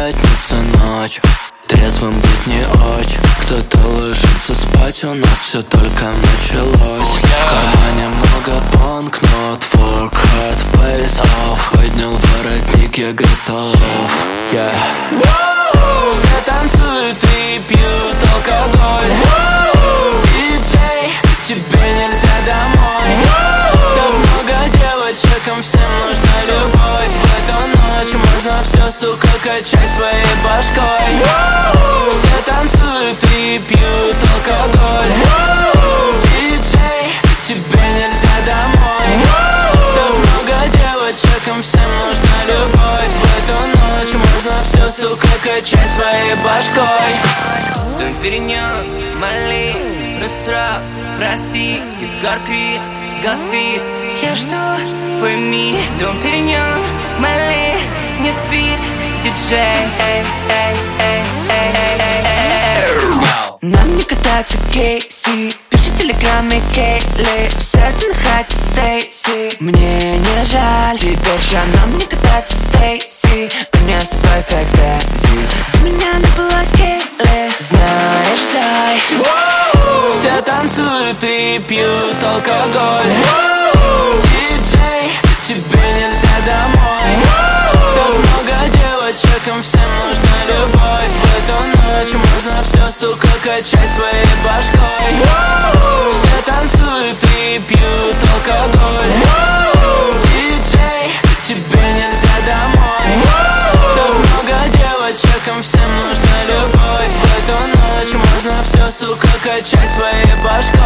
пятница ночь, трезвым быть не очень. Кто-то ложится спать, у нас все только началось. В кармане много банкнот, work hard, pays off. Поднял воротник, я готов. Все танцуют и пьют алкоголь. Диджей, тебе нельзя домой. Так много девочек, им всем нужна любовь. В эту ночь можно все, сука, качай своей башкой. Все танцуют и пьют алкоголь. Диджей, тебе нельзя домой. Так много девочек, им всем нужна любовь. В эту ночь можно все, сука, качай своей башкой. Дом Периньон, Мали, Рустрак, прости, Егор Крид, Гафит. Я что, пойми, Дом Периньон, Мали, не спит, диджей. Нам не кататься Кейси, пиши в телеграме Кейли. Все это на хате Стейси, мне не жаль. Теперь же нам не кататься Стейси, а не спайс так Стейси. Ты меня напылась Кейли, знаешь, зай. Все танцуют и пьют алкоголь. Диджей, тебе нельзя домой. Так много девочек, им всем нужна любовь. В эту ночь можно все, сука, качай своей башкой. Все танцуют и пьют алкоголь. Диджей, тебе нельзя домой. Так много девочек, им всем нужна любовь. В эту ночь можно все, сука, качай своей башкой.